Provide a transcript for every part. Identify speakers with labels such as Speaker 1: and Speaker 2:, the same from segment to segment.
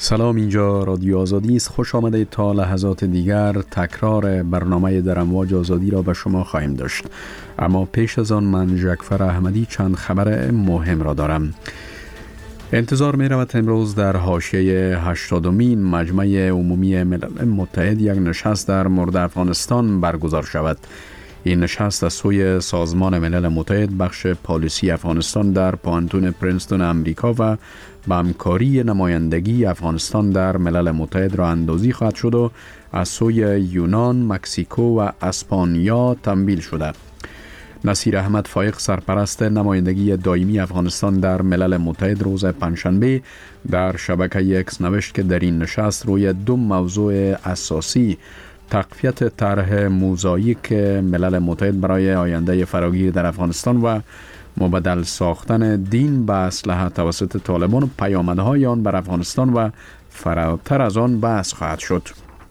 Speaker 1: سلام، اینجا رادیو آزادی است. خوش آمدید. تا لحظات دیگر تکرار برنامه در امواج آزادی را به شما خواهیم داشت، اما پیش از آن من جعفر احمدی چند خبر مهم را دارم. انتظار می رود امروز در حاشیه 80مین مجمع عمومی ملل متحد یک نشست در مورد افغانستان برگزار شود. این نشست از سوی سازمان ملل متحد بخش پالیسی افغانستان در پوهنتون پرینستون امریکا و با همکاری نمایندگی افغانستان در ملل متحد را اندازی خواهد شد و از سوی یونان، مکزیکو و اسپانیا تمویل شده. نصیر احمد فایق، سرپرست نمایندگی دائمی افغانستان در ملل متحد، روز پنجشنبه در شبکه اکس نوشت که در این نشست روی دو موضوع اساسی، تقویت طرح موزاییک ملل متحد برای آینده فراگیر در افغانستان و مبدل ساختن دین به اسلحه توسط طالبان و پیامدهای آن بر افغانستان و فراتر از آن بحث خواهد شد.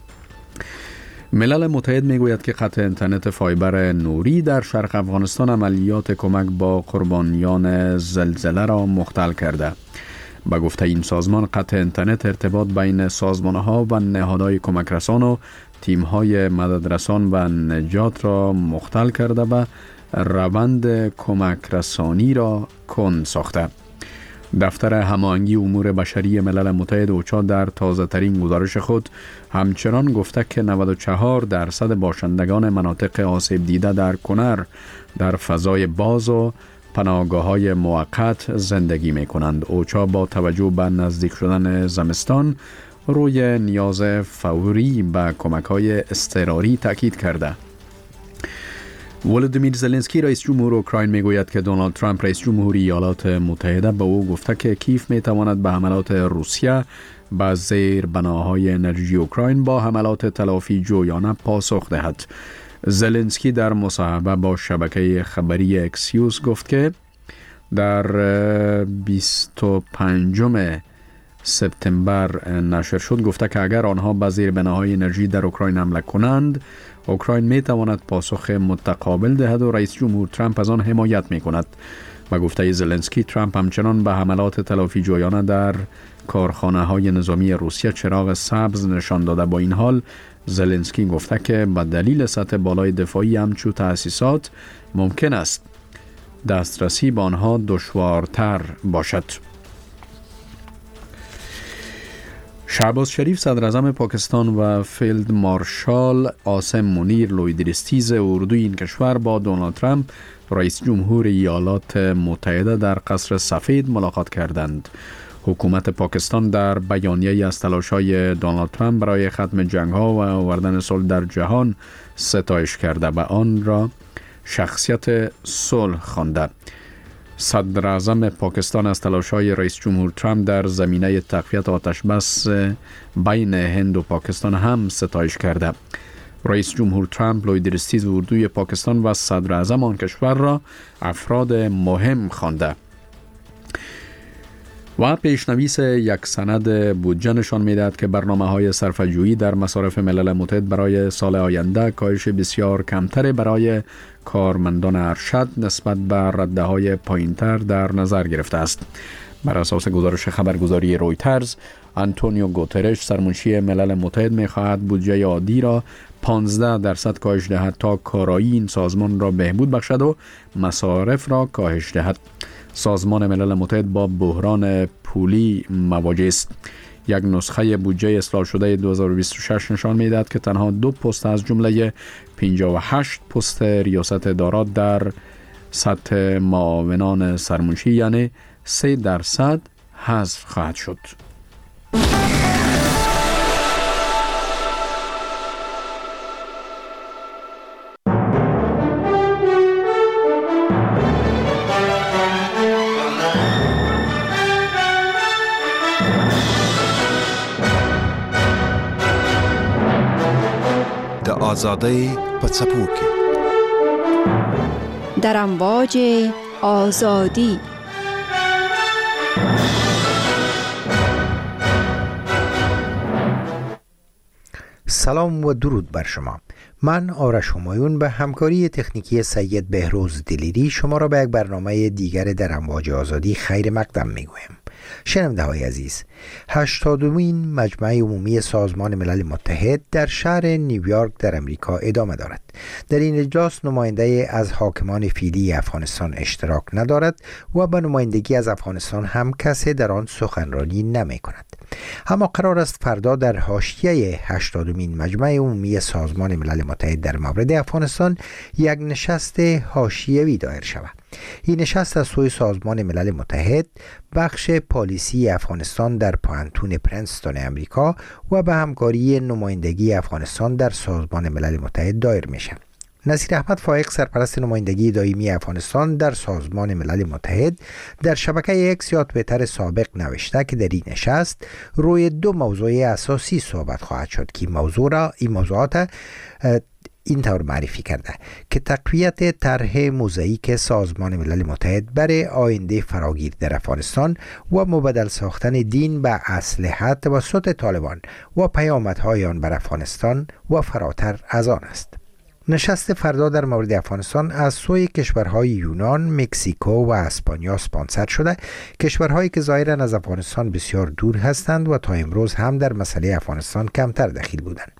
Speaker 1: ملل متحد میگوید که خط اینترنت فایبر نوری در شرق افغانستان عملیات کمک با قربانیان زلزله را مختل کرده. با گفته این سازمان، خط اینترنت ارتباط بین سازمانها و نهادهای کمک رسان و تیم‌های مددرسان و نجات را مختل کرده و روند کمک رسانی را کند ساخته. دفتر هماهنگی امور بشری ملل متحد اوچا در تازه ترین گزارش خود همچنان گفته که 94% باشندگان مناطق آسیب دیده در کنر در فضای باز و پناهگاه‌های موقت زندگی می کنند. اوچا با توجه به نزدیک شدن زمستان روی نیاز فوری به کمک‌های اضطراری تاکید کرده. ولودیمیر زلنسکی رئیس جمهور اوکراین میگوید که دونالد ترامپ رئیس جمهور ایالات متحده به او گفته که کیف میتواند به حملات روسیه به زیر بناهای انرژی اوکراین با حملات تلافی جویانه پاسخ دهد. زلنسکی در مصاحبه با شبکه خبری اکسیوس گفت که در 25 سپتامبر نشر شد، گفته که اگر آنها به زیر بناهای انرژی در اوکراین حمله کنند، اوکراین می تواند پاسخ متقابل دهد و رئیس جمهور ترامپ از آن حمایت می کند. و گفته زلنسکی، ترامپ همچنان به حملات تلافی جویانه در کارخانه های نظامی روسیه چراغ سبز نشان داده. با این حال زلنسکی گفته که به دلیل سطح بالای دفاعی همچو تأسیسات ممکن است دسترسی به آنها دشوارتر باشد. شهباز شریف صدر اعظم پاکستان و فیلد مارشال عاصم منیر لویدرستیز اردوی این کشور با دونالد ترامپ رئیس جمهور ایالات متحده در قصر سفید ملاقات کردند. حکومت پاکستان در بیانیه‌ای از تلاش‌های دونالد ترامپ برای ختم جنگ‌ها و آوردن صلح در جهان ستایش کرده و آن را شخصیت صلح خوانده. صدر اعظم پاکستان از تلاش‌های رئیس جمهور ترامپ در زمینه تقویت آتش بس بین هند و پاکستان هم ستایش کرده. رئیس جمهور ترامپ لویدرستیز اردوی پاکستان و صدر اعظم آن کشور را افراد مهم خوانده. و پیشنویس یک سند بودجه نشان می‌دهد که برنامه‌های صرفه‌جویی در مصارف ملل متحد برای سال آینده کاهش بسیار کمتر برای کارمندان ارشد نسبت به رده‌های پایین‌تر در نظر گرفته است. بر اساس گزارش خبرگزاری رویترز، آنتونیو گوترش سرمنشی ملل متحد می‌خواهد بودجه عادی را 15% کاهش دهد تا کارایی این سازمان را بهبود بخشد و مصارف را کاهش دهد. سازمان ملل متحد با بحران پولی مواجه است. یک نسخه بودجه اصلاح شده 2026 نشان می‌دهد که تنها 2 پست از جمله 58 پست ریاست ادارات در سطح معاونان سرمنشی یعنی 3% حذف خواهد شد.
Speaker 2: آزادی پڅپو کې
Speaker 3: در امواج آزادی.
Speaker 4: سلام و درود بر شما. من آرش همایون به همکاری تکنیکی سید بهروز دلیری شما را به یک برنامه دیگر در امواج آزادی خیر مقدم میگویم. شنونده های عزیز، 80مین مجمع عمومی سازمان ملل متحد در شهر نیویورک در امریکا ادامه دارد. در این اجلاس نماینده از حاکمان فعلی افغانستان اشتراک ندارد و به نمایندگی از افغانستان هم کسی در آن سخنرانی نمی کند. اما قرار است فردا در حاشیه 80مین مجمع عمومی سازمان ملل متحد در مورد افغانستان یک نشست حاشیه‌ای دایر شود. این نشست از سوی سازمان ملل متحد، بخش پالیسی افغانستان در پوهنتون پرنستون امریکا و به همکاری نمایندگی افغانستان در سازمان ملل متحد دایر میشه. نصیر احمد فائق، سرپرست نمایندگی دائمی افغانستان در سازمان ملل متحد، در شبکه اکس یا توییتر سابق نوشته که در این نشست روی دو موضوع اساسی صحبت خواهد شد که این موضوعات اینطور معرفی کرده که تقویت طرح موزاییک سازمان ملل متحد برای آینده فراگیر در افغانستان و مبدل ساختن دین به اسلحه توسط طالبان و پیامدهای آن بر افغانستان و فراتر از آن است. نشست فردا در مورد افغانستان از سوی کشورهای یونان، مکزیکو و اسپانیا اسپانسر شده، کشورهایی که ظاهراً از افغانستان بسیار دور هستند و تا امروز هم در مسئله افغانستان کمتر دخیل بودند.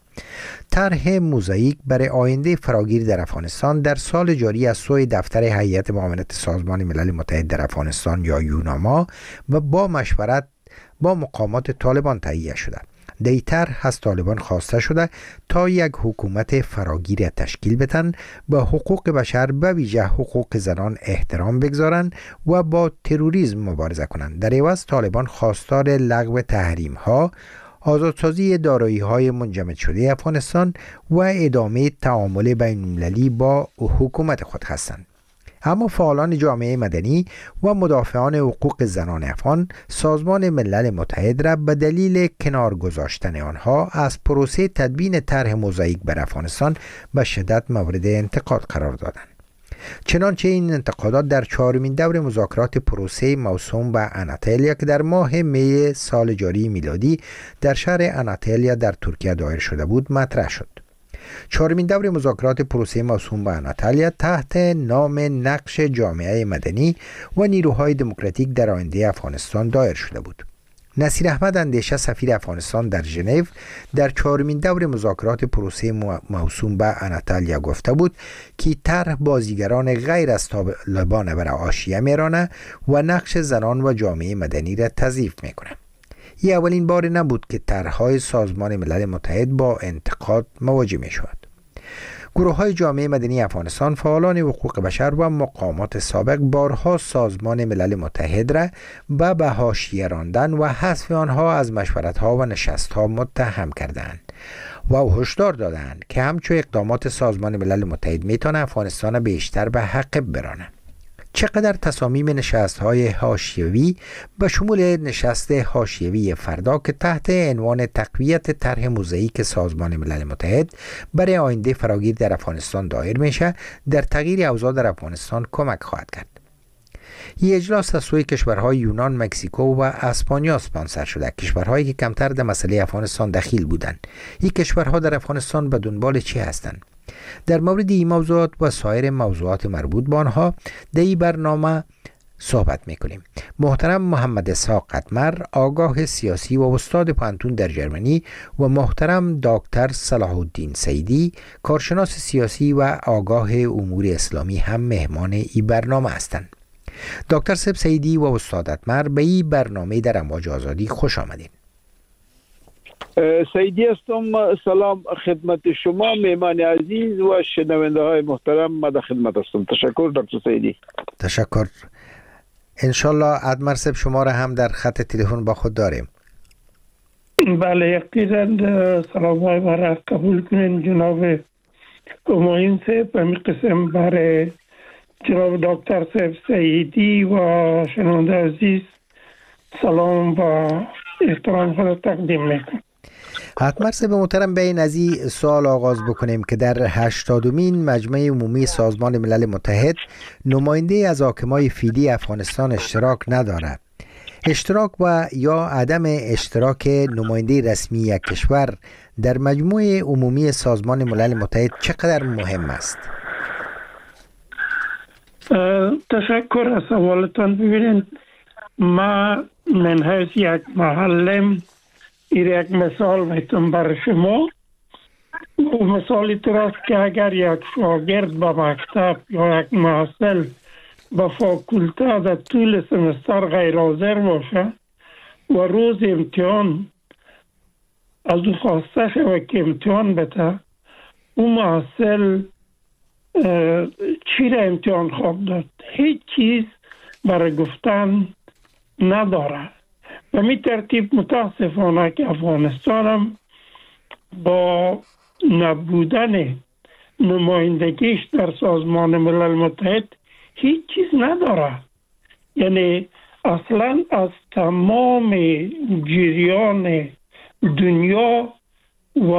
Speaker 4: طرح موزاییک برای آینده فراگیر در افغانستان در سال جاری از سوی دفتر هیئت معاونت سازمان ملل متحد در افغانستان یا یوناما و با مشورت با مقامات طالبان تهیه شده. در این طرح از طالبان خواسته شده تا یک حکومت فراگیر تشکیل بدن، به حقوق بشر به ویژه حقوق زنان احترام بگذارند و با تروریسم مبارزه کنند. در عوض طالبان خواستار لغو تحریم ها، آزادسازی دارایی‌های منجمد شده افغانستان و ادامه تعامل بین‌المللی با حکومت خود هستند. اما فعالان جامعه مدنی و مدافعان حقوق زنان افغان سازمان ملل متحد را به دلیل کنار گذاشتن آنها از پروسه تدوین طرح موزاییک بر افغانستان به شدت مورد انتقاد قرار دادند. چنانچه این انتقادات در 4مین دور مذاکرات پروسه موسوم به اناتالیا که در ماه می سال جاری میلادی در شهر اناتالیا در ترکیه دایر شده بود مطرح شد. 4مین دور مذاکرات پروسه موسوم به اناتالیا تحت نام نقش جامعه مدنی و نیروهای دموکراتیک در آینده افغانستان دایر شده بود. نصیر احمد اندیشه، سفیر افغانستان در ژنو، در 4مین دور مذاکرات پروسه موسوم به اناتالیا گفته بود که طرح بازیگران غیر از طالبان بر حاشیه میرانه و نقش زنان و جامعه مدنی را تضعیف میکنه. این اولین بار نبود که طرح‌های سازمان ملل متحد با انتقاد مواجه میشود. گروه‌های جامعه مدنی افغانستان، فعالان حقوق بشر و مقامات سابق بارها سازمان ملل متحد را به حاشیه راندن و حذف آنها از مشورت‌ها و نشست‌ها متهم کردند و هشدار دادند که همچون اقدامات سازمان ملل متحد میتونه افغانستان بیشتر به عقب برانه. چقدر تصامیم نشست‌های حاشیه‌ای به شمول نشست حاشیه‌ای فردا که تحت عنوان تقویت طرح موزاییک سازمان ملل متحد برای آینده فراگیر در افغانستان دایر میشه، در تغییر اوضاع در افغانستان کمک خواهد کرد. این اجلاس از سوی کشورهای یونان، مکزیکو و اسپانیا اسپانسر شده، کشورهایی که کمتر در مسئله افغانستان دخیل بودند. این کشورها در افغانستان به دنبال چی هستند؟ در مورد این موضوعات و سایر موضوعات مربوط به آنها در این برنامه صحبت میکنیم. محترم محمد اسحاق قطمر، آگاه سیاسی و استاد پوهنتون در ژرمنی، و محترم دکتر صلاح الدین سیدی، کارشناس سیاسی و آگاه امور اسلامی هم مهمان این برنامه هستند. دکتر سیدی و استاد قطمر به این برنامه در امواج آزادی خوش آمدین.
Speaker 5: سیدی هستم. سلام خدمت شما مهمان عزیز و شنونده های محترم. من در خدمت هستم. تشکر دکتر سیدی.
Speaker 4: تشکر. انشالله ادمر صاحب شما را هم در خط تلفن با خود داریم.
Speaker 6: بله یقینا. سلام های برای قبول کنین جناب همایون صاحب. به قسم برای جناب دکتر صاحب سیدی و شنونده عزیز سلام و احترام خود تقدیم میکنم.
Speaker 4: حتما صاحب محترم، به این از این سوال آغاز بکنیم که در 80مین مجمع عمومی سازمان ملل متحد نماینده از حاکمای فعلی افغانستان اشتراک ندارد. اشتراک و یا عدم اشتراک نماینده رسمی یک کشور در مجموع عمومی سازمان ملل متحد چقدر مهم است؟
Speaker 6: تشکر از سوالتان. ببینید، ما من حیث یک معلم یک مثال میتونم برای شما. مثالی طور که اگر یک شاگرد به مکتب یا یک محصل به فاکولته در طول سمستر غیر حاضر باشه و روز امتحان از او خواسته شود که امتحان بده، اون محصل چی را امتحان خواهد داد؟ هیچ چیز برای گفتن نداره. و می ترتیب متاسفانه که افغانستان هم با نبودن نمایندگیش در سازمان ملل متحد هیچ چیز نداره. یعنی اصلا از تمام جریان دنیا و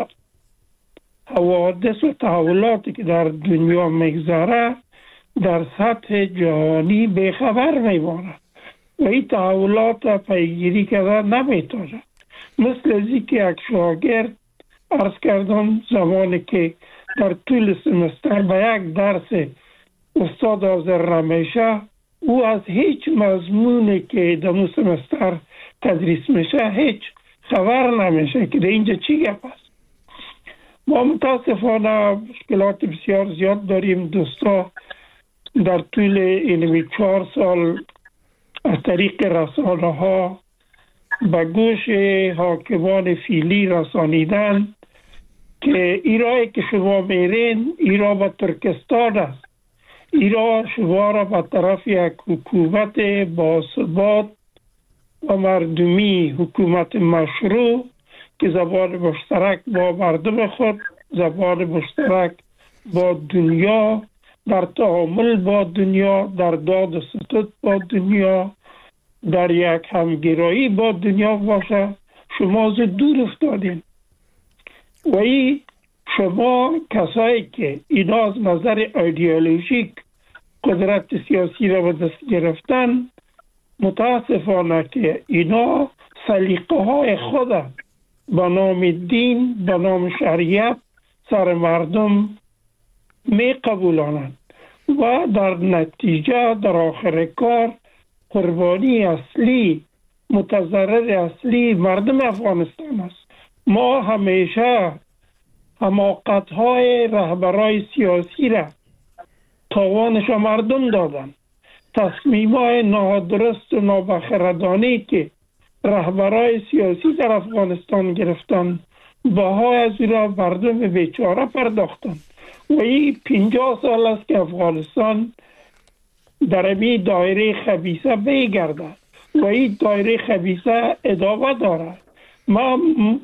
Speaker 6: حوادث و تحولاتی که در دنیا میگذره در سطح جهانی بیخبر میماند و این تحولات پیگیری کردن نمیتونه. مثل ازی که یک شاگرد عرض کردم زمانی که در طول سمستر به یک درس استاد حاضر نمیشه، او از هیچ مضمونی که در اون سمستر تدریس میشه هیچ خبر نمیشه که در اینجا چی گپ است. ما متاسفانه مشکلات بسیار زیاد داریم. دوستا در طول این 4 سال از طریق رسانه ها به گوش حاکمان فیلی رسانیدن که ایرایی که شما میرین ایرا به ترکستان است، ایرا شما را به طرف یک حکومت با ثبات و مردمی، حکومت مشروع که زبان مشترک با مردم خود، زبان مشترک با دنیا، در تعامل با دنیا، در داد و ستد با دنیا، در یک همگرایی با دنیا باشه، شما از دور افتادین. و این شما کسایی که اینا از نظر ایدئولوژیک قدرت سیاسی را به دست گرفتن، متاسفانه که اینا سلیقه های خود به نام دین، به نام شریعت سر مردم می قبولانند و در نتیجه در آخر کار قربانی اصلی، متضرر اصلی مردم افغانستان است. ما همیشه حماقت‌های رهبرای سیاسی را تاوانش مردم دادن. تصمیم‌های نادرست و نابخردانه‌ای که رهبرای سیاسی در افغانستان گرفتن، بهای از این را مردم بیچاره پرداختن. و این 50 سال است که افغانستان در این دایره خبیثه بیگرده و این دایره خبیثه ادامه داره. من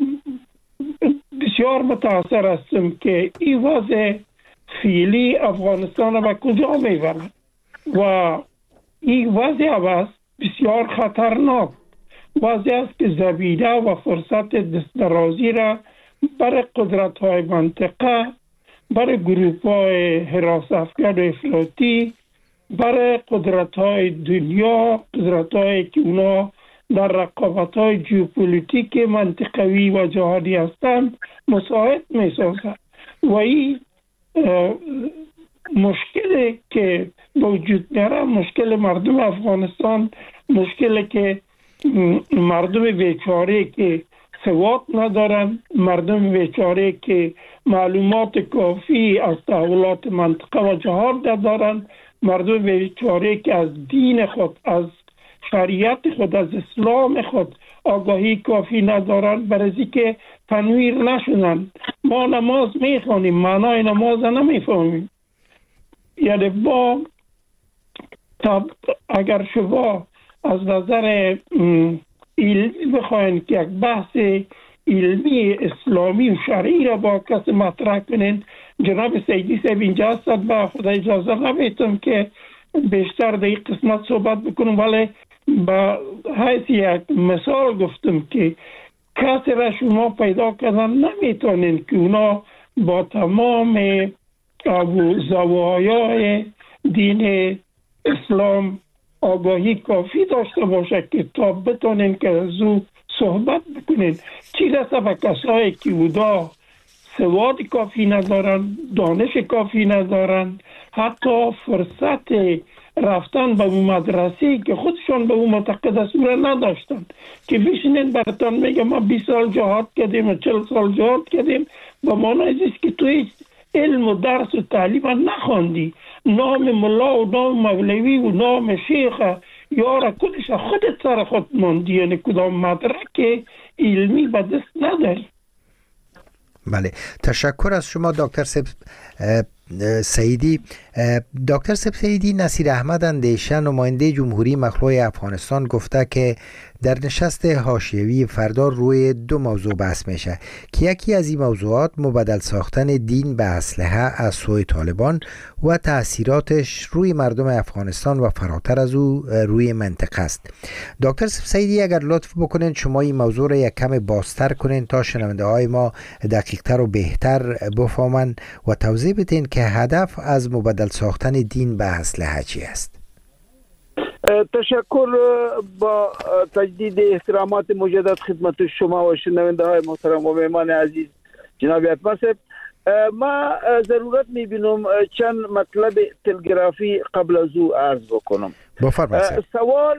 Speaker 6: بسیار متاثر هستم که این وضع فعلی افغانستان را به کجا میبرد و این وضع است بسیار خطرناک. وضع است که زمینه و فرصت دسترازی را برای قدرت‌های منطقه، برای گروه‌های حراس افکن و افراطی، برای قدرت‌های دنیا، قدرت‌هایی که اونا در رقابت‌های ژئوپلیتیک منطقوی و جهانی هستند مساعد می‌سازد. و این مشکلی که وجود داره، مشکل مردم افغانستان، مشکلی که مردم بیچاره که سواد ندارن، مردم بیچاره که معلومات کافی از تحولات منطقه و جهان ندارن، مردم بیچاره که از دین خود، از شریعت خود، از اسلام خود آگاهی کافی ندارن، برای که تنویر نشونن. ما نماز میخوانیم، معنای نماز نمیفهمیم. یعنی با اگر شما از نظر علمی بخواین که یک بحث علمی اسلامی و شرعی را با کسی مطرح کنین، جناب سیدی صاحب اینجا هستند، با خدا اجازه نمیتونم که بیشتر در این قسمت صحبت بکنم، ولی با حیث یک مثال گفتم که کسی را شما پیدا کردن نمیتونین که اونا با تمام زوایای دین اسلام آگاهی کافی داشته باشه که تا بتونین که از او صحبت بکنین. چی رسه به کسایی که اودا سواد کافی ندارن، دانش کافی ندارن، حتی فرصت رفتن به مدرسه که خودشان به اون معتقد است را نداشتند که بشینین براتون میگم ما 20 سال جهاد کردیم و 40 سال جهاد کردیم به معنی است که تو هیچ علم و درس و تعلیم نخواندی، نام ملا و نام مولوی و نام شیخ یارا کدش خودت سر خود ماندی، یعنی کدام مدرک علمی به دست نداری.
Speaker 4: بله، تشکر از شما دکتر سعیدی. دکتر سعیدی، نصیر احمد اندیشه نماینده جمهوری مخلوع افغانستان گفته که در نشست حاشیه‌ای فردا روی 2 موضوع بحث میشه که یکی از این موضوعات مبدل ساختن دین به اسلحه از سوی طالبان و تأثیراتش روی مردم افغانستان و فراتر از او روی منطقه است. دکتر سعیدی اگر لطف بکنین شما این موضوع را یک کم بازتر کنین تا شنونده های ما دقیقتر و بهتر بفهمن و توضیح بدین که هدف از مبدل ساختن دین به اسلحه چی است؟
Speaker 5: تشکر. با تجدید احترامات مجدد خدمت شما و شنونده های محترم و مهمان عزیز جناب اتماسب، ما ضرورت میبینم چند مطلب تلگرافی قبل از او عرض بکنم. سوال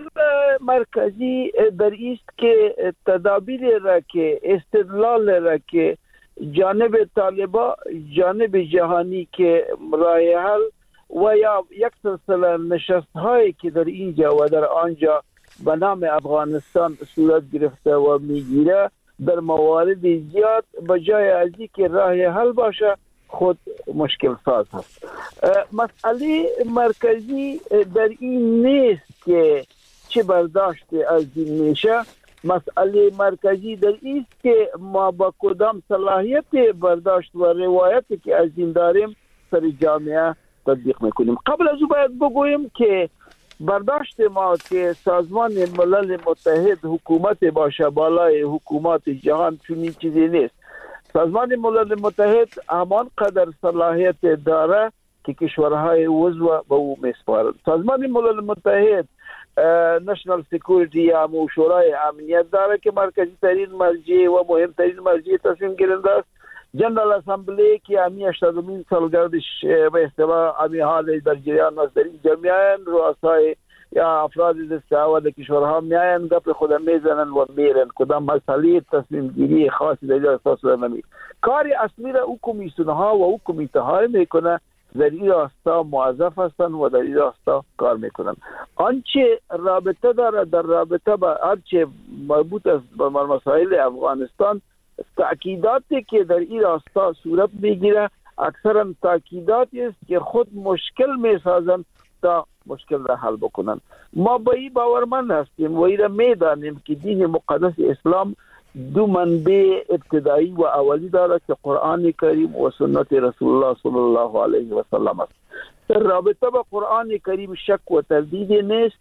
Speaker 5: مرکزی در است که تدابیر را که استدلال را که جانب طالبا جانب جهانی که راه حل و یا یک سلسله نشست هایی که در اینجا و در آنجا به نام افغانستان صورت گرفته و میگیره در موارد زیاد بجای از اینکه راه حل باشه خود مشکل ساز هست. مسئله مرکزی در این نیست که چه برداشت از این میشه، مسئله مرکزی در این است که ما با کدام صلاحیت برداشت و روایتی که از این داریم سر جامعه تطبیق میکنیم. قبل از او باید بگویم که برداشت ما که سازمان ملل متحد حکومت باشه بالای حکومت جهان چنین چیزی نیست. سازمان ملل متحد همان قدر صلاحیت داره که کشورهای عضو به او میسپارند. سازمان ملل متحد نشنال سکیوریتی یا شورای امنیت داره که مرکزی ترین مرجع و مهمترین مرجع تصمیم گیرنده است. جنرال اسمبلی که امی 80مین سالگردش به اصطلاح امی حال در جریان است، در این جمعیان رؤسای یا افراد دستاورد کشورها میاین گپ خود میزنن و میرن، کدام مسئله تصمیم گیری خاصی در اینجا اساس نمی. کار اصلی را او کمیسیون ها و او کمیته های میکنه، در این راستا موظف هستند و در این راستا کار میکنن. آنچه رابطه داره در رابطه با هرچه مربوط است به مسائل افغانستان، تأکیداتی که در این راستا صورت میگیره اکثرا تأکیداتی است که خود مشکل میسازند تا مشکل را حل بکنن. ما به این باورمند هستیم و این را میدانیم که دین مقدس اسلام 2 منبع ابتدایی و اولی دارد که قرآن کریم و سنت رسول الله صلی الله علیه و سلم است. در رابطه با قرآن کریم شک و تردید نیست،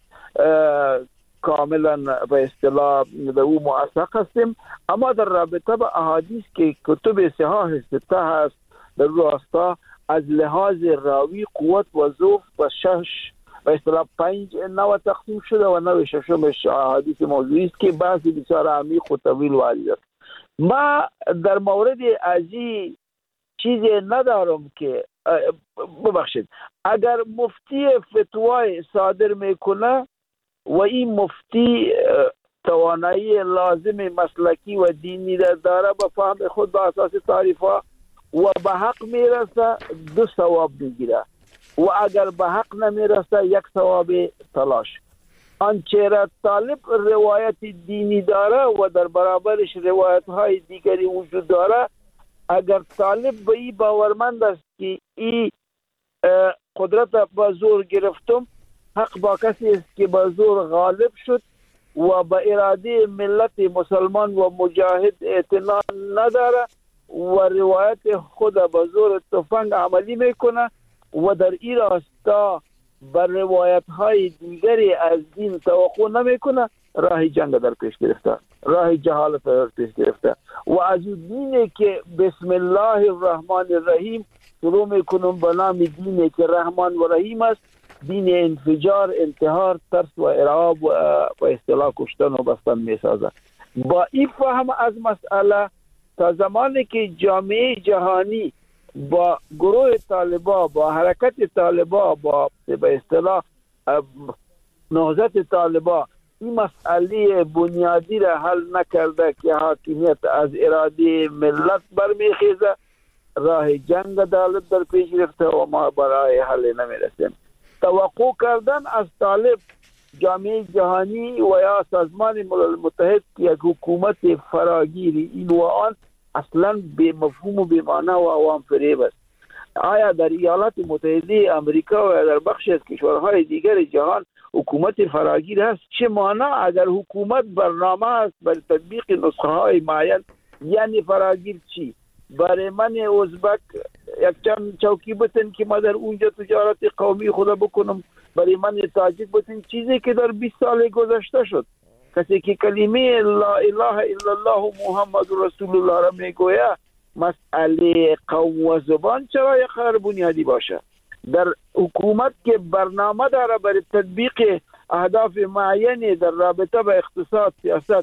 Speaker 5: کاملا به اصطلاح در او موثق هستیم، اما در رابطه با احادیث که کتب صحاح سته هست در راستا از لحاظ راوی قوت و ضعف و 6 به اصطلاح 5 نوع تقسیم شده و نوع ششمش احادیث موضوعی است که بعضی بسیار عمیق و طویل و عریض است. ما در مورد ازی چیزی ندارم که ببخشید اگر مفتی فتوای صادر میکنه و این مفتی توانایی لازم مسلکی و دینی را داره به فهم خود به اساس تعریفها و به حق میرسه 2 ثواب میگیره و اگر به حق نمیرسه 1 ثواب تلاش. آنچه را طالب روایت دینی داره و در برابرش روایت های دیگری وجود داره، اگر طالب به این باورمند است که این قدرت با زور گرفتم، حق با کسی است که با زور غالب شد و با اراده ملت مسلمان و مجاهد اعتنا نداره و روایت خود با زور تفنگ عملی میکنه و در این راستا بر روایت های دیگری از دین توقع نمیکنه، راه جنگ در پیش گرفته، راه جهالت در پیش گرفته و از اون دینی که بسم الله الرحمن الرحیم شروع میکنم به نام دینی که رحمان و رحیم است، دین انفجار، انتحار، ترس و ارعاب و اصطلاح کشتن و بستن میسازه. با این فهم از مسئله تا زمانی که جامعه جهانی با گروه طالبا، با حرکت طالبا، با به اصطلاح نهضت طالبا این مسئله بنیادی را حل نکرده که حاکمیت از اراده ملت برمیخیزه، راه جنگ عدالت در پیش گرفته و ما برای حل نمیرسیم. توقع کردن از طالب جامعه جهانی و یا سازمان ملل متحد که یک حکومت فراگیری این و آن اصلا به مفهوم و به معنی و عوام فریب است. آیا در ایالات متحده امریکا و در بخشی از کشورهای دیگر جهان حکومت فراگیر هست؟ چه معنی اگر حکومت برنامه است برای تطبیق نسخه های معین؟ یعنی فراگیر چی؟ برای من ازبک یک چند چوکی بتن که ما در اونجا تجارت قومی خدا بکنم، برای من تاجیک بتن، چیزی که در 20 سال گذشته شد. کسی که کلمه لا اله الا الله محمد رسول الله را میگوید، مسئله قوم و زبان چرا یک قرار بنیادی باشه؟ در حکومت که برنامه داره برای تطبیق اهداف معینی در رابطه با اقتصاد، سیاست،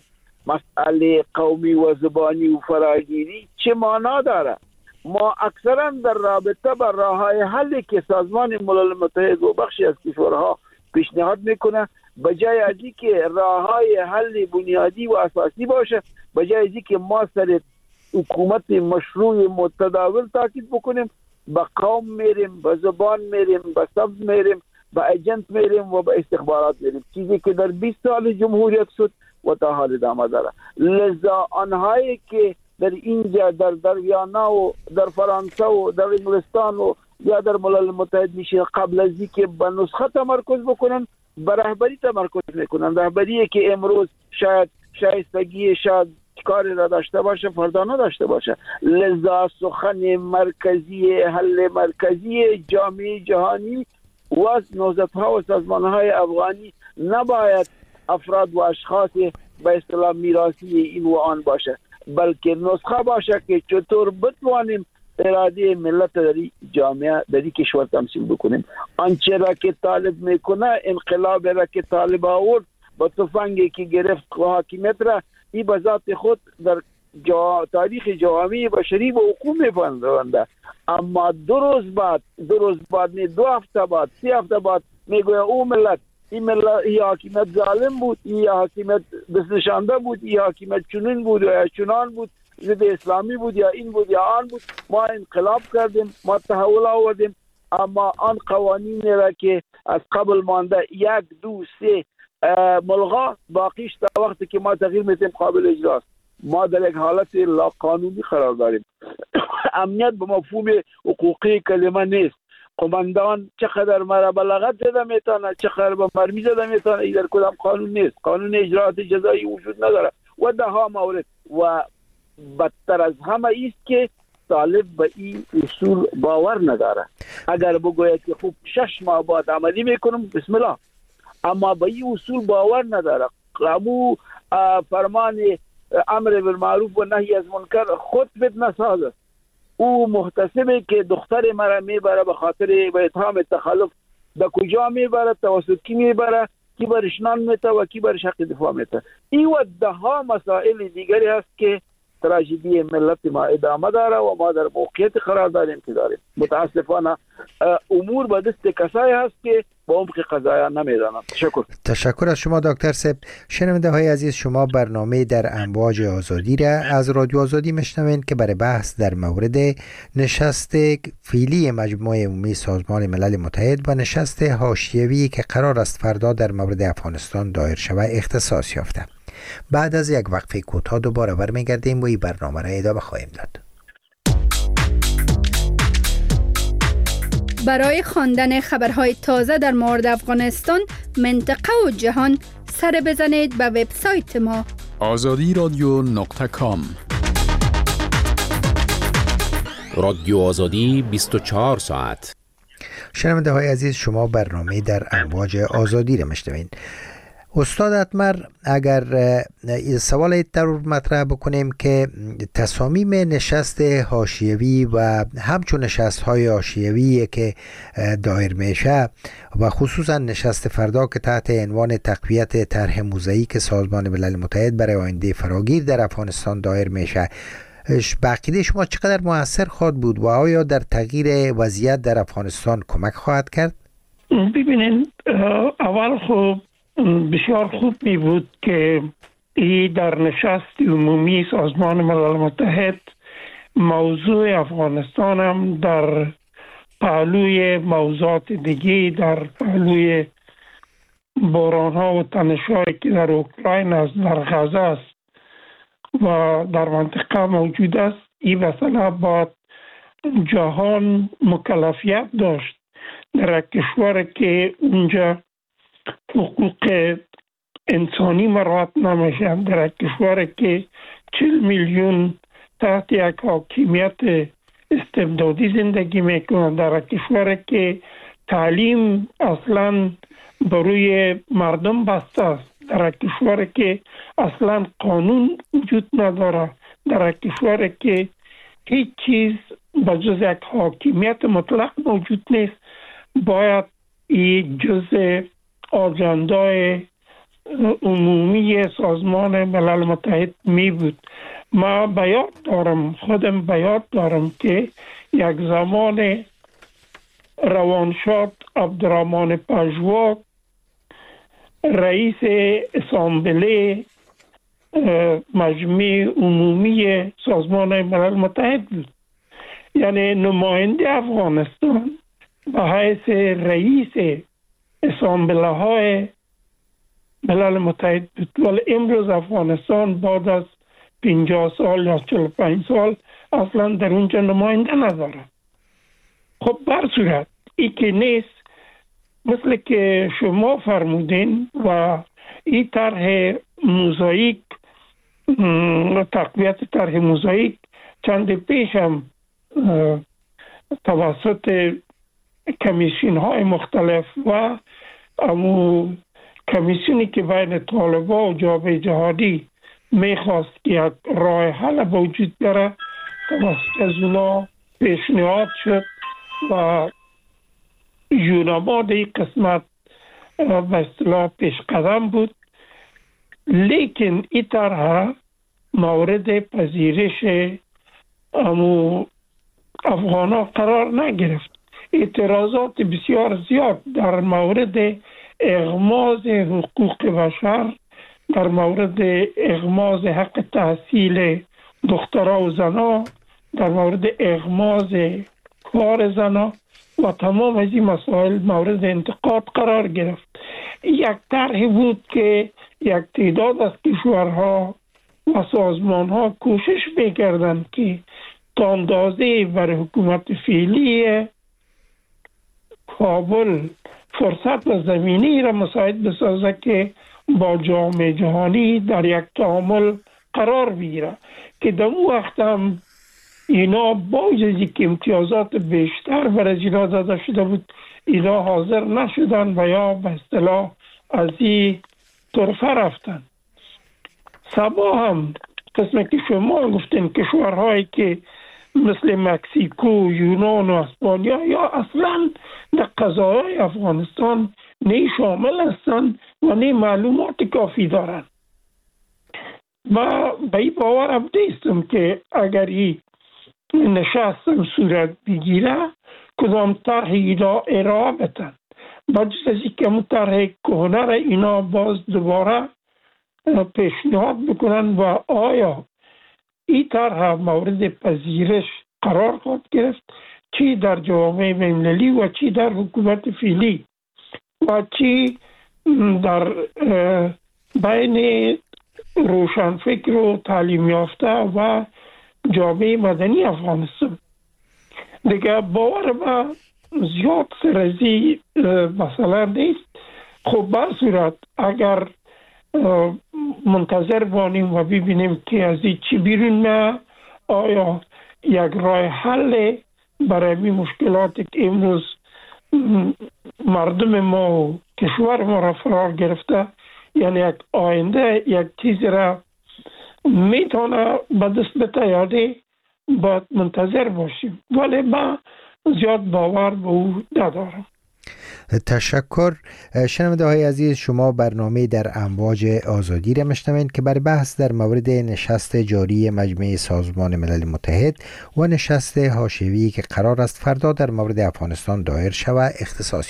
Speaker 5: مسئله قومی و زبانی و فراگیری چه معنا داره؟ ما اکثرا در رابطه با راههای حلی که سازمان ملل متحد و بخشی از کشورها پیشنهاد میکنه، بجای از اینکه راههای حل بنیادی و اساسی باشه، بجای از اینکه ما سر حکومت مشروع متداول تاکید بکنیم، با قوم میریم، با زبان میریم، با سبز میریم، با ایجنت میریم و با استخبارات میریم، چیزی که در 20 سال جمهوریت شد و تا حال ادامه داره. لذا آنهایی که در اینجا در ویانا و در فرانسه و در انگلستان و یا در ملل متحد میشه، قبل از اینکه به نسخه تمرکز بکنن به رهبری تمرکز میکنن، رهبری که امروز شاید شایستگی شاید کاری را داشته باشه فردا نداشته باشه. لذا سخن مرکزی، حل مرکزی جامعه جهانی و نهضت‌ها و سازمان‌های افغانی نباید افراد و اشخاص به اصطلاح میراثی این و آن باشه، بلکه نسخه باشه که چطور بتوانیم اراده ملت در جامعه در کشور تمثیل بکنیم. آنچه را که طالب میکنه، انقلاب را که طالب آورد با تفنگی که گرفت حاکمیت را، این به ذات خود در تاریخ جامعه بشری به حکومت میپندارنده. اما دو روز بعد نه 2 هفته بعد 3 هفته بعد میگوید او ملت، این حاکمیت ظالم بود، این حاکمیت دست نشانده بود، این حاکمیت چنین بود یا چنان بود، ضد اسلامی بود یا این بود یا آن بود، ما انقلاب کردیم، ما تحول آوردیم. اما آن قوانین را که از قبل مانده 1 2 3 ملغا باقیش تا وقتی که ما تغییر میتیم قابل اجراست. ما در یک حالت لا قانونی قرار داریم. امنیت به مفهوم حقوقی کلمه نیست. قماندان چقدر مرا بلغت زده میتونه، چقدر به مرمی زده میتونه، این در کدام قانون نیست. قانون اجرات جزایی وجود نداره و ده ها مورد. و بدتر از همه ایست که طالب به این اصول باور نداره. اگر بگوید که خوب 6 ماه بعد عملی میکنم، بسم الله، اما به این اصول باور نداره. قامو فرمان امر بالمعروف و نهی از منکر خود فتنه ساز است. او محتسبه که دختر مرا میبره به خاطر به اتهام تخلف، به کجا میبره، توسط کی میبره، کی برش نان میته و کی برش حق دفاع میته. این و ده ها مسائل دیگری هست که تراژدی ملت ما ادامه داره و ما در موقعیت قرار داریم که داریم. متاسفانه امور به دست کسایی هست که با عمق قضایا نمیدانم.
Speaker 4: تشکر از شما دکتر صاحب. شنونده های عزیز، شما برنامه در امواج آزادی را از رادیو آزادی میشنوید که برای بحث در مورد نشست فعلی مجمع عمومی سازمان ملل متحد و نشست حاشیه‌ای که قرار است فردا در مورد افغانستان دایر شود اختصاص یافته. بعد از یک وقفه کوتاه دوباره برمیگردیم و این برنامه را ادامه خواهیم داد.
Speaker 7: برای خواندن خبرهای تازه در مورد افغانستان، منطقه و جهان، سر بزنید به وبسایت ما
Speaker 1: azadiradio.com.
Speaker 8: رادیو آزادی 24 ساعت.
Speaker 4: شنونده های عزیز، شما برنامه در امواج آزادی را میشنوید. استاد اتمر، اگر سوال ضرور مطرح بکنیم که تصامیم نشست حاشیه‌ای و همچون نشست‌های حاشیه‌ای که دایر میشه و خصوصا نشست فردا که تحت عنوان تقویت طرح موزاییک سازمان ملل متحد برای آینده فراگیر در افغانستان دایر میشه، عقیده شما چقدر مؤثر خواهد بود و آیا در تغییر وضعیت در افغانستان کمک خواهد کرد؟
Speaker 6: ببینید، اول خوب بسیار خوب می بود که ای در نشست عمومی سازمان ملل متحد موضوع افغانستان هم در پهلوی موضوعات دیگه، در پهلوی بحران ها و تنش‌هایی که در اوکراین است، در غزه است و در منطقه موجود است، این مسئله باید جهان مکلفیت داشت در کشور که اونجا حقوق انسانی مراعات نمیشه، در کشور که 40 میلیون تحت یک حاکمیت استبدادی زندگی میکنن، در کشور که تعلیم اصلا بروی مردم بسته است، در کشور که اصلا قانون وجود نداره، در کشور که هیچ چیز بجز یک حاکمیت مطلق موجود نیست، باید این جزء آجندای عمومی سازمان ملل متحد می بود. ما خودم بیاد دارم که یک زمان روانشاد عبدالرحمن پژواک رئیس اسامبله مجمع عمومی سازمان ملل متحد بود، یعنی نماینده افغانستان به حیث رئیس اسامبله های ملل متحد بود. ولی امروز افغانستان بعد از 50 سال یا 45 سال اصلا در اونجا نماینده نداره. خب بر صورت ای که نیست، مثل که شما فرمودین و این طرح موزاییک، تقویت طرح موزاییک چند پیش هم توسط کمیسیون های مختلف و کمیسیونی که بین طالبان و جبهه جهادی میخواست که یک راه حل به وجود بیاره، توسط از اونا پیشنهاد شد و یوناماد این قسمت به اصطلاح پیش قدم بود، لیکن این طرح مورد پذیرش افغان ها قرار نگرفت. اعتراضات بسیار زیاد در مورد اغماض حقوق بشر، در مورد اغماض حق تحصیل دخترها و زنها، در مورد اغماض کار زنها و تمام از این مسائل مورد انتقاد قرار گرفت. یک طرحی بود که یک تعداد از کشورها و سازمانها کوشش میکردند که تا اندازه برای حکومت فعلی کابل فرصت و زمینی را مساعد بسازه که با جامعه جهانی در یک تعامل قرار بگیره، که در اون وقت هم اینا با اجازه که امتیازات بیشتر برای اینا داده شده بود، اینا حاضر نشدن و یا به اصطلاح از این طرفه رفتن. سبا هم قسمه که شما گفتین کشورهایی که مثل مکزیکو، یونان و اسپانیا یا اصلا در قضایای افغانستان نه شامل هستند و نه معلومات کافی دارند. و به این باورم نیستم که اگر این نشستم صورت بگیره کدام طرح اینا ارائه بدن، بجز از که اون طرح کهنه را اینا باز دوباره پیشنهاد بکنن و آیا این طرح مورد پذیرش قرار خواهد گرفت، چی در جامعه بین‌المللی و چی در حکومت فعلی و چی در بین روشنفکر و تعلیم یافته و جامعه مدنی افغانستان. دیگه باور با زیاد سرزی مسئله نیست. خب بر صورت اگر منتظر بانیم و ببینیم که از این چی بیرون میاد، آیا یک راه حل برای این مشکلات که امروز مردم ما و کشور ما را فرار گرفته، یعنی یک آینده یک چیزی را میتونه به دست بتیاده، باید منتظر باشیم، ولی من زیاد باور به او ندارم.
Speaker 4: تشکر. شنونده های عزیز، شما برنامه در امواج آزادی را میشنوید که برای بحث در مورد نشست جاری مجمع سازمان ملل متحد و نشست حاشیه‌ای که قرار است فردا در مورد افغانستان دایر شود اختصاص